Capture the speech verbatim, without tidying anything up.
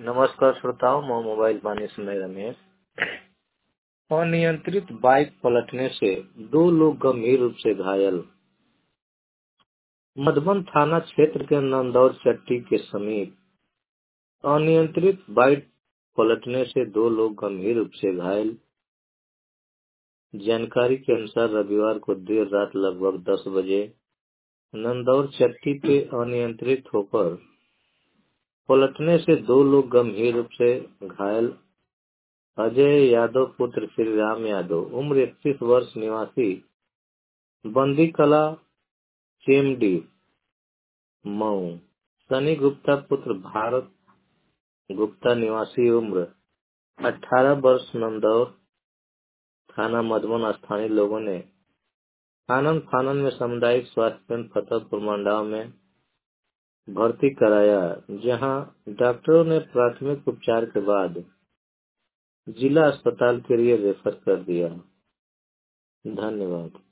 नमस्कार श्रोताओं, मैं मोबाइल पानी समय रमेश। अनियंत्रित बाइक पलटने से दो लोग गंभीर रूप से घायल। मधुबन थाना क्षेत्र के नंदौर चट्टी के समीप अनियंत्रित बाइक पलटने से दो लोग गंभीर रूप से घायल। जानकारी के अनुसार रविवार को देर रात लगभग दस बजे नंदौर चट्टी पे अनियंत्रित होकर पलटने से दो लोग गंभीर रूप से घायल। अजय यादव पुत्र श्री राम यादव उम्र इकतीस वर्ष निवासी बंदी कला चेमडी मऊ। सनी गुप्ता पुत्र भारत गुप्ता निवासी उम्र अठारह वर्ष नंदौर थाना मधुबन। स्थानीय लोगों ने आनंद फानन में सामुदायिक स्वास्थ्य केंद्र फतेहपुर मंडाव में भर्ती कराया, जहां डॉक्टरों ने प्राथमिक उपचार के बाद जिला अस्पताल के लिए रेफर कर दिया। धन्यवाद।